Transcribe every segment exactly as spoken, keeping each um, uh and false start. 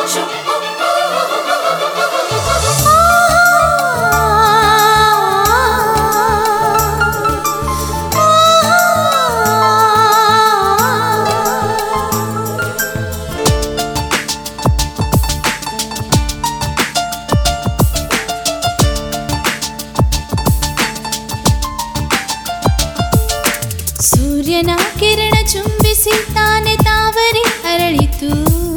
ಸೂರ್ಯನ ಕಿರಣ ಚುಂಬಿಸಿ ತಾನೆ ತಾವರೆ ಅರಳಿತು.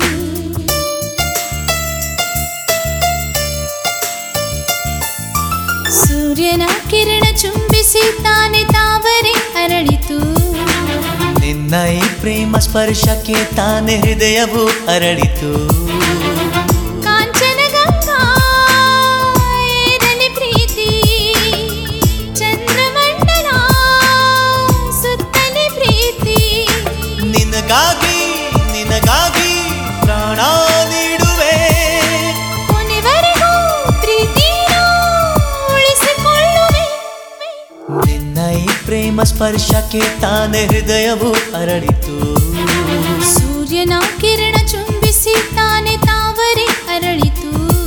ಸೂರ್ಯನ ಕಿರಣ ಚುಂಬಿಸಿ ತಾನೆ ತಾವರೆ ಅರಳಿತು. ನಿನ್ನ ಈ ಪ್ರೇಮ ಸ್ಪರ್ಶಕ್ಕೆ ತಾನೆ ಹೃದಯವು ಅರಳಿತು. ನಿನಗಾಗಿ ನಿನಗಾಗಿ ಪ್ರಾಣ ನೀಡುವೆ, ಕೊನೆವರೆಗೂ ಪ್ರೀತಿಯ ಉಳಿಸಿಕೊಳ್ಳುವೆ. ನಿನ್ನ ಈ ಪ್ರೇಮ ಸ್ಪರ್ಶಕ್ಕೆ ತಾನೆ ಹೃದಯವು ಅರಳಿತು. ಸೂರ್ಯನ ಕಿರಣ ಚುಂಬಿಸಿ ತಾನೆ ತಾವರೆ ಅರಳಿತು.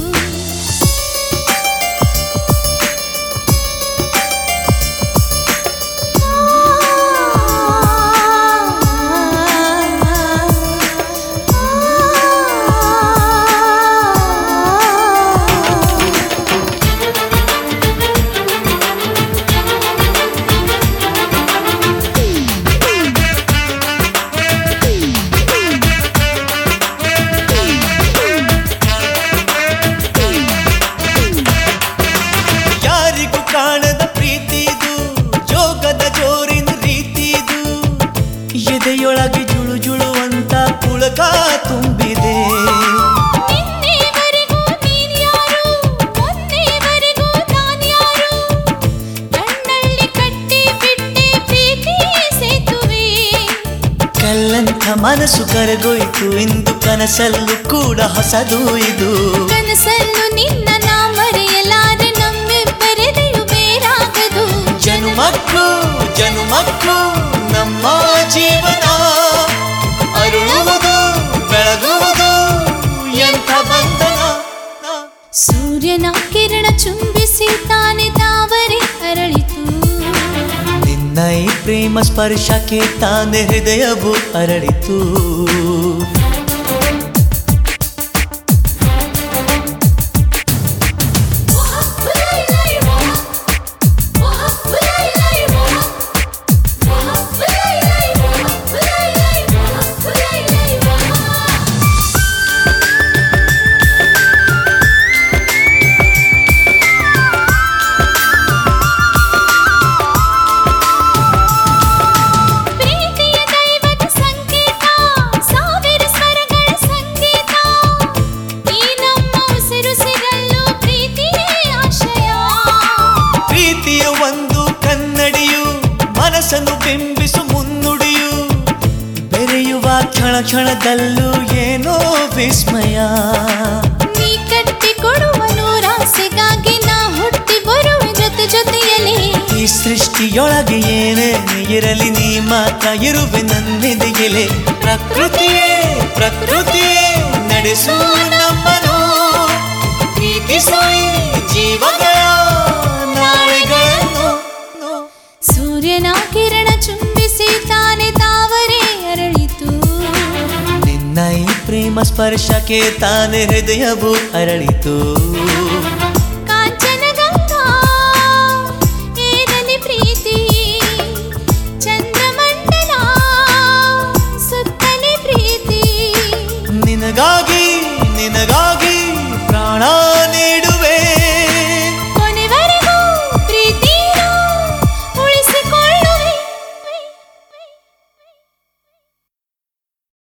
ಕಾಣದ ಪ್ರೀತಿದು ಜೋಗದ ಜೋರಿನ ರೀತಿದು, ಎದೆಯೊಳಗೆ ಜುಳು ಜುಳು ಅಂತ ಪುಳಕ ತುಂಬಿದೆ. ಇನ್ನೇವರೆಗೂ ನೀನ್ಯಾರು, ಮೊನ್ನೆವರೆಗೂ ನಾನ್ಯಾರು, ಕಣ್ಣಲ್ಲಿ ಕಟ್ಟಿ ಬಿಟ್ಟೆ ಪ್ರೀತಿ ಸೇತುವೆ. ಕಲ್ಲಂಥ ಮನಸ್ಸು ಕರಗೋಯ್ತು ಇಂದು, ಕನಸಲ್ಲೂ ಕೂಡ ಹೊಸದು ಇದು. ಕನಸಲ್ಲೂ ನಿನ್ನ ನಾ ಮರೆಯಲಾರೆ, ನಮ್ಮಿಬ್ಬರದೆಯು ಬೇರಾಗದು. ಜನುಮಕ್ಕೂ ಜನುಮಕ್ಕೂ ನಮ್ಮ ಜೀವನ ಅರುಳುವುದು ಬೆಳಗುವುದು ಎಂಥ ಬಂಧನ. ಸೂರ್ಯನ ಕಿರಣ ಚುಂಬಿಸಿ ತಾನೆ ತಾವರೆ ಅರಳಿತು. ನಿನ್ನ ಈ ಪ್ರೇಮ ಸ್ಪರ್ಶಕ್ಕೆ ತಾನೆ ಹೃದಯವು ಅರಳಿತು. ಒಂದು ಕನ್ನಡಿಯು ಮನಸ್ಸನ್ನು ಬಿಂಬಿಸು ಮುನ್ನುಡಿಯು, ಬೆರೆಯುವ ಕ್ಷಣ ಕ್ಷಣದಲ್ಲೂ ಏನೋ ವಿಸ್ಮಯ. ನೀ ಕಟ್ಟಿ ಕೊಡುವ ನೂರಾಸೆಗಾಗಿ ನಾ ಹುಟ್ಟಿ ಬರುವೆ ಜೊತೆ ಜೊತೆಯಲ್ಲಿ. ಈ ಸೃಷ್ಟಿಯೊಳಗೆ ಏನೇ ಇರಲಿ ನೀ ಮಾತ್ರ ಇರುವೆ ನನ್ನೆದೆಯಲೆ. ಪ್ರಕೃತಿಯೇ ಪ್ರಕೃತಿಯೇ ನಡೆಸು ನಮ್ಮನು, ಪ್ರೀತಿಸು ಜೀವಗಳ ನಾಳೆಗಳನ್ನು. ಸೂರ್ಯನ ಕಿರಣ ಚುಂಬಿಸಿ ತಾನೆ ತಾವರೆ ಅರಳಿತು. ನಿನ್ನ ಈ ಪ್ರೇಮ ಸ್ಪರ್ಶಕ್ಕೆ ತಾನೆ ಹೃದಯವು ಅರಳಿತು.